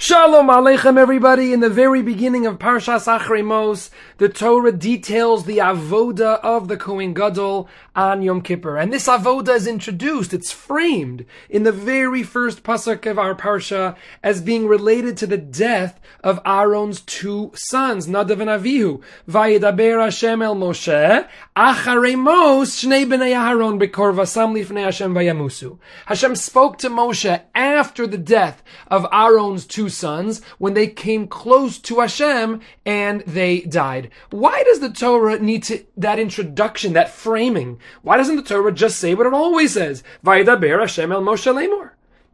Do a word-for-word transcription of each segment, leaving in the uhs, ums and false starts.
Shalom Aleichem, everybody. In the very beginning of Parshas Acharei Mos, the Torah details the avoda of the Kohen Gadol on Yom Kippur. And this avoda is introduced, it's framed in the very first pasuk of our Parsha as being related to the death of Aaron's two sons, Nadav and Avihu. Vayedaber Hashem el Moshe, Acharei Mos, Shnei b'nei Aharon b'kor vasam lifnei Hashem vayamusu. Hashem spoke to Moshe after the death of Aaron's two sons when they came close to Hashem and they died. Why does the Torah need to, that introduction, that framing? Why doesn't the Torah just say what it always says? Vayedaber Hashem el Moshe lemor.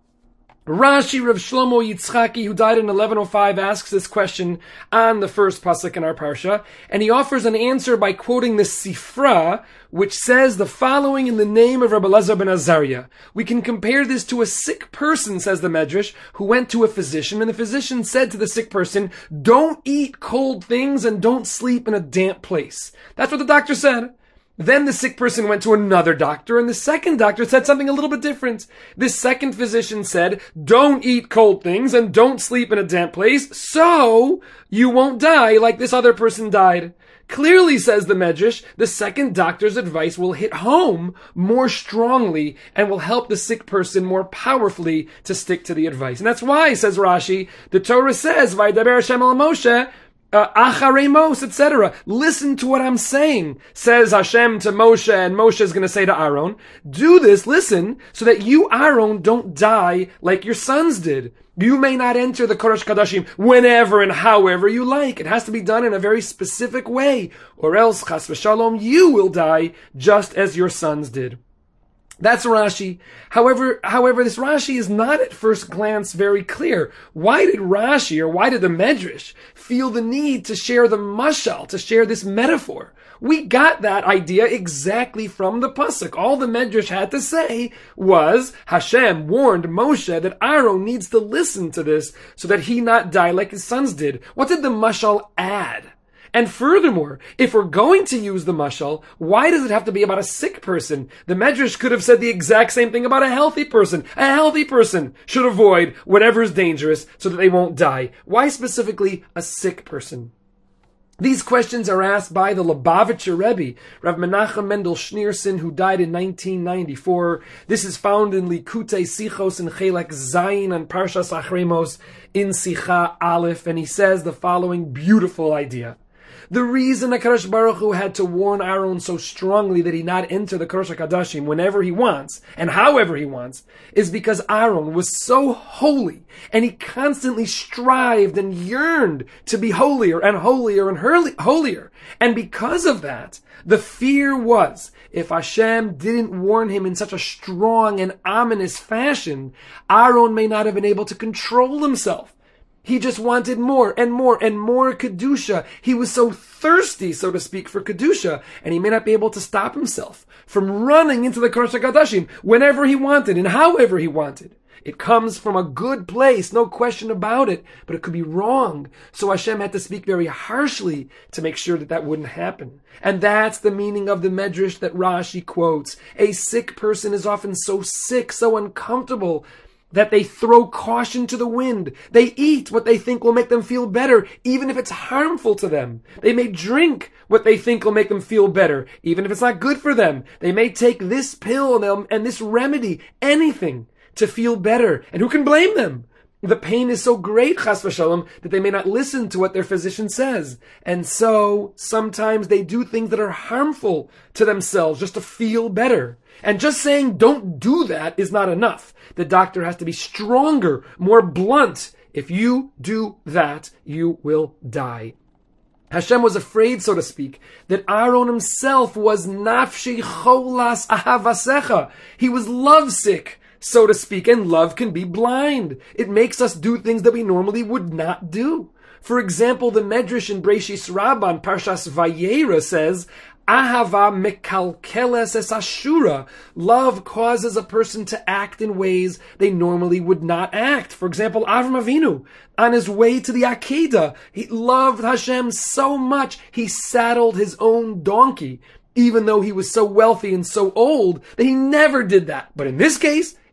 Rashi Rav Shlomo Yitzchaki, who died in eleven oh five, asks this question on the first pasuk in our parsha, and he offers an answer by quoting the Sifra, which says the following in the name of Rabbi Elazar ben Azariah. We can compare this to a sick person, says the Medrash, who went to a physician, and the physician said to the sick person, don't eat cold things and don't sleep in a damp place. That's what the doctor said. Then the sick person went to another doctor, and the second doctor said something a little bit different. This second physician said, don't eat cold things and don't sleep in a damp place, so you won't die like this other person died. Clearly, says the Medrash, the second doctor's advice will hit home more strongly and will help the sick person more powerfully to stick to the advice. And that's why, says Rashi, the Torah says, Vayedaber Hashem el Moshe, Uh, Acharei Mos, et cetera. Listen to what I'm saying, says Hashem to Moshe, and Moshe is going to say to Aaron, do this, listen, so that you, Aaron, don't die like your sons did. You may not enter the Kodesh Kadashim whenever and however you like. It has to be done in a very specific way, or else, chas v'shalom, you will die just as your sons did. That's Rashi. However, however, this Rashi is not at first glance very clear. Why did Rashi, or why did the Medrash, feel the need to share the mashal, to share this metaphor? We got that idea exactly from the pasuk. All the Medrash had to say was, Hashem warned Moshe that Aaron needs to listen to this so that he not die like his sons did. What did the mashal add? And furthermore, if we're going to use the mashal, why does it have to be about a sick person? The Medrash could have said the exact same thing about a healthy person. A healthy person should avoid whatever is dangerous so that they won't die. Why specifically a sick person? These questions are asked by the Lubavitcher Rebbe, Rav Menachem Mendel Schneerson, who died in nineteen ninety-four. This is found in Likutei Sichos in Chelek Zayin on Parshas Acharei Mos in Sicha Aleph, and he says the following beautiful idea. The reason HaKadosh Baruch Hu had to warn Aaron so strongly that he not enter the Kodesh HaKadashim whenever he wants, and however he wants, is because Aaron was so holy, and he constantly strived and yearned to be holier and holier and holier. And because of that, the fear was, if Hashem didn't warn him in such a strong and ominous fashion, Aaron may not have been able to control himself. He just wanted more and more and more Kedusha. He was so thirsty, so to speak, for Kedusha, and he may not be able to stop himself from running into the Kodesh HaKadashim whenever he wanted and however he wanted. It comes from a good place, no question about it, but it could be wrong. So Hashem had to speak very harshly to make sure that that wouldn't happen. And that's the meaning of the Medrash that Rashi quotes. A sick person is often so sick, so uncomfortable, that they throw caution to the wind. They eat what they think will make them feel better, even if it's harmful to them. They may drink what they think will make them feel better, even if it's not good for them. They may take this pill and, and this remedy, anything, to feel better. And who can blame them? The pain is so great, chas v'shalom, that they may not listen to what their physician says. And so, sometimes they do things that are harmful to themselves just to feel better. And just saying don't do that is not enough. The doctor has to be stronger, more blunt. If you do that, you will die. Hashem was afraid, so to speak, that Aaron himself was nafshi cholas ahavasecha. He was lovesick, so to speak, and love can be blind. It makes us do things that we normally would not do. For example, the Medrash in Breishis Rabbah, Parshas Vayera, says, Ahava mekalkeles es ashura. Love causes a person to act in ways they normally would not act. For example, Avram Avinu, on his way to the Akedah, he loved Hashem so much, he saddled his own donkey, even though he was so wealthy and so old that he never did that. But in this case,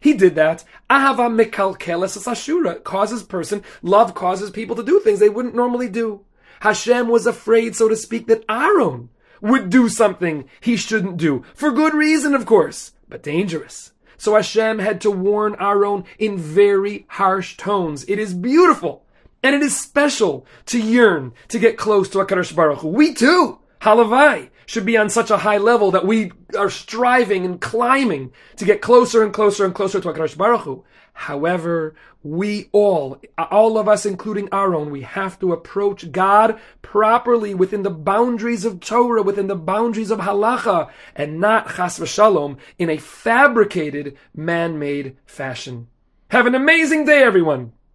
He did that. Ahava mikalkeles asashura causes person, love causes people to do things they wouldn't normally do. Hashem was afraid, so to speak, that Aaron would do something he shouldn't do. For good reason, of course, but dangerous. So Hashem had to warn Aaron in very harsh tones. It is beautiful, and it is special to yearn to get close to HaKadosh Baruch Hu. We too, halavai, should be on such a high level that we are striving and climbing to get closer and closer and closer to HaKadosh Baruch Hu. However, we all, all of us including Aaron, we have to approach God properly within the boundaries of Torah, within the boundaries of halacha, and not chas v'shalom in a fabricated, man-made fashion. Have an amazing day, everyone!